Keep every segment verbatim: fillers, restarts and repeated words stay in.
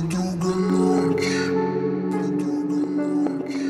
Подруга ночи, подруга ночи,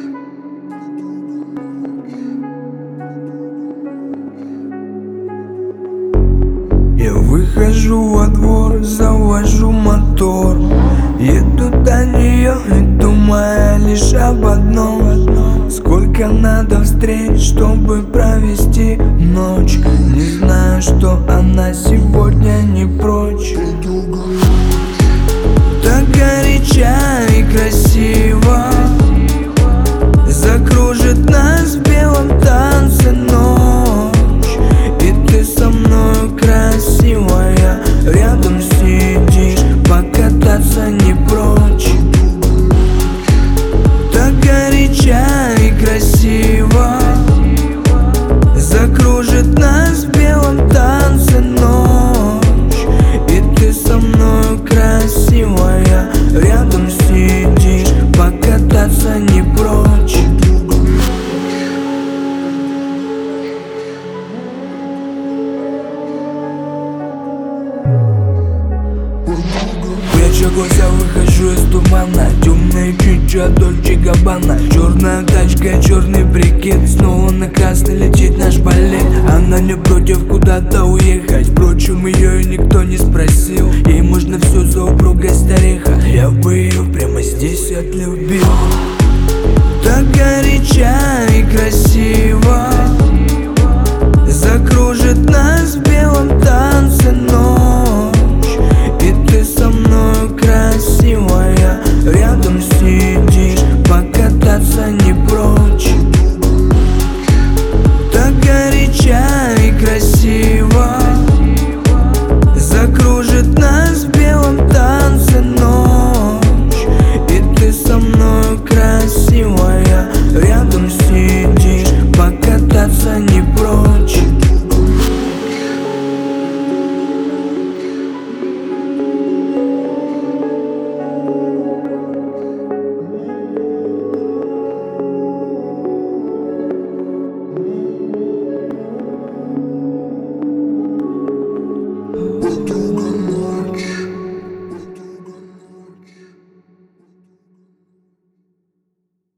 Я выхожу во двор, завожу мотор, еду до нее и думаю лишь об одном: сколько надо встреч, чтобы провести ночь. Не знаю, что она сегодня не прочь. подруга ночи, Так горяча и красиво закружит нас в белом танце ночь. И ты со мною красивая, рядом сидишь, покататься не прочь. Так горяча и красиво закружит нас в белом танце ночь. И ты со мною красивая, рядом сидишь, покататься не прочь. Пряча глаза, выхожу из тумана, темные чуть-чуть от Дольче Габбана. Черная тачка, черный прикид, снова на красный летит наш болид. Она не против куда-то уехать, впрочем, ее и никто не спросил. Ей можно все за упругой стариха, я бы ее прямо здесь отлюбил.